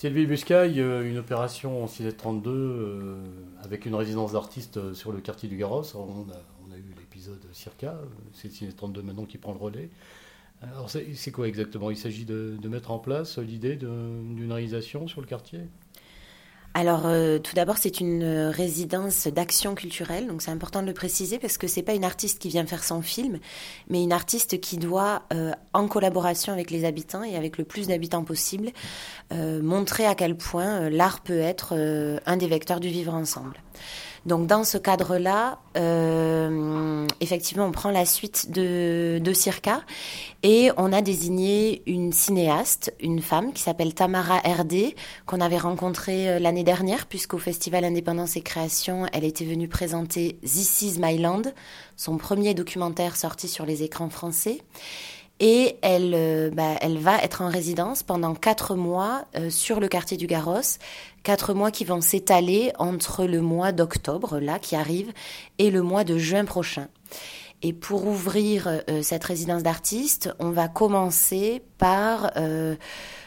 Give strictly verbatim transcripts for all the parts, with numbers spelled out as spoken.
Sylvie Buscaille, euh, une opération en Ciné trente-deux euh, avec une résidence d'artistes euh, sur le quartier du Garros. On a, on a eu l'épisode Circa, euh, c'est Ciné trente-deux maintenant qui prend le relais. Alors c'est, c'est quoi exactement? Il s'agit de, de mettre en place l'idée de, d'une réalisation sur le quartier? Alors, euh, tout d'abord, c'est une euh, résidence d'action culturelle, donc c'est important de le préciser parce que c'est pas une artiste qui vient faire son film, mais une artiste qui doit, euh, en collaboration avec les habitants et avec le plus d'habitants possible, euh, montrer à quel point euh, l'art peut être euh, un des vecteurs du vivre ensemble. Donc dans ce cadre-là, euh, effectivement, on prend la suite de, de Circa et on a désigné une cinéaste, une femme qui s'appelle Tamara Erdé, qu'on avait rencontrée l'année dernière, puisqu'au Festival Indépendance et Création, elle était venue présenter This is My Land, son premier documentaire sorti sur les écrans français. Et elle, euh, bah, elle va être en résidence pendant quatre mois euh, sur le quartier du Garros, quatre mois qui vont s'étaler entre le mois d'octobre, là, qui arrive, et le mois de juin prochain. Et pour ouvrir euh, cette résidence d'artistes, on va commencer par euh,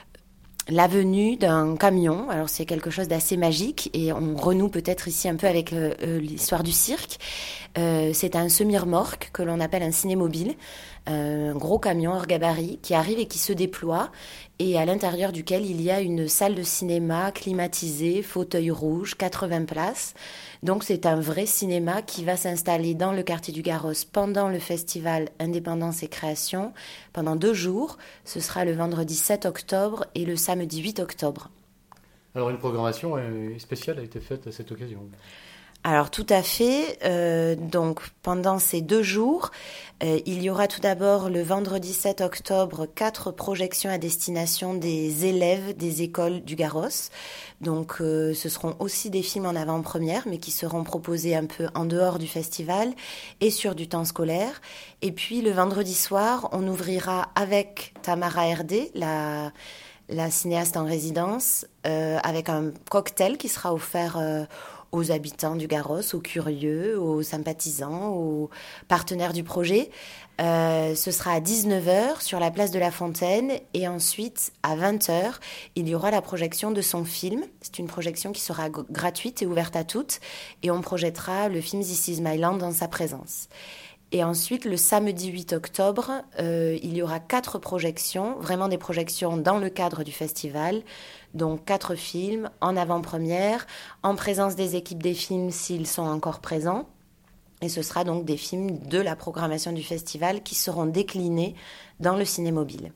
la venue d'un camion. Alors c'est quelque chose d'assez magique et on renoue peut-être ici un peu avec euh, l'histoire du cirque. Euh, c'est un semi-remorque que l'on appelle un ciné-mobile, un gros camion hors gabarit qui arrive et qui se déploie et à l'intérieur duquel il y a une salle de cinéma climatisée, fauteuil rouge, quatre-vingts places. Donc c'est un vrai cinéma qui va s'installer dans le quartier du Garros pendant le festival Indépendance et Création pendant deux jours. Ce sera le vendredi sept octobre et le samedi huit octobre. Alors une programmation spéciale a été faite à cette occasion. Alors tout à fait. Euh, donc pendant ces deux jours, euh, il y aura tout d'abord le vendredi sept octobre quatre projections à destination des élèves des écoles du Garros. Donc euh, ce seront aussi des films en avant-première, mais qui seront proposés un peu en dehors du festival et sur du temps scolaire. Et puis le vendredi soir, on ouvrira avec Tamara Erdé, la la cinéaste en résidence, euh, avec un cocktail qui sera offert euh, aux habitants du Garros, aux curieux, aux sympathisants, aux partenaires du projet. Euh, ce sera à dix-neuf heures sur la place de la Fontaine et ensuite à vingt heures, il y aura la projection de son film. C'est une projection qui sera g- gratuite et ouverte à toutes et on projettera le film This is My Land en sa présence. Et ensuite, le samedi huit octobre, euh, il y aura quatre projections, vraiment des projections dans le cadre du festival. Donc quatre films en avant-première, en présence des équipes des films s'ils sont encore présents. Et ce sera donc des films de la programmation du festival qui seront déclinés dans le ciné-mobile.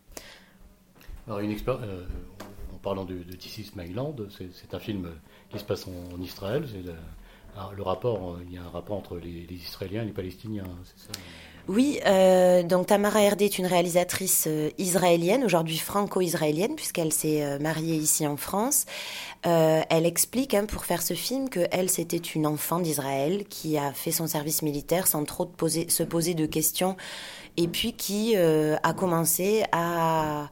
Alors une expérience... Euh, en parlant de, de This is My Land, c'est, c'est un film qui se passe en, en Israël. C'est le, alors, le rapport, il y a un rapport entre les, les Israéliens et les Palestiniens, c'est ça? Oui, euh, donc Tamara Erdé est une réalisatrice euh, israélienne, aujourd'hui franco-israélienne, puisqu'elle s'est euh, mariée ici en France. Euh, elle explique, hein, pour faire ce film, qu'elle, c'était une enfant d'Israël qui a fait son service militaire sans trop de poser, se poser de questions, et puis qui euh, a commencé à...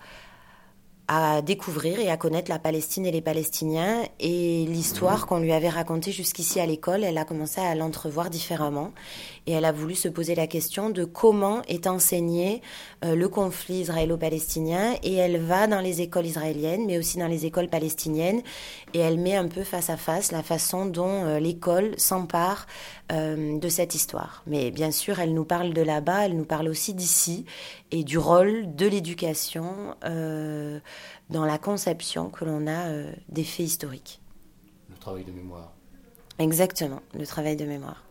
à découvrir et à connaître la Palestine et les Palestiniens. Et l'histoire qu'on lui avait racontée jusqu'ici à l'école, elle a commencé à l'entrevoir différemment. Et elle a voulu se poser la question de comment est enseigné euh, le conflit israélo-palestinien. Et elle va dans les écoles israéliennes, mais aussi dans les écoles palestiniennes. Et elle met un peu face à face la façon dont euh, l'école s'empare euh, de cette histoire. Mais bien sûr, elle nous parle de là-bas, elle nous parle aussi d'ici et du rôle de l'éducation euh, dans la conception que l'on a euh, des faits historiques. Le travail de mémoire. Exactement, le travail de mémoire.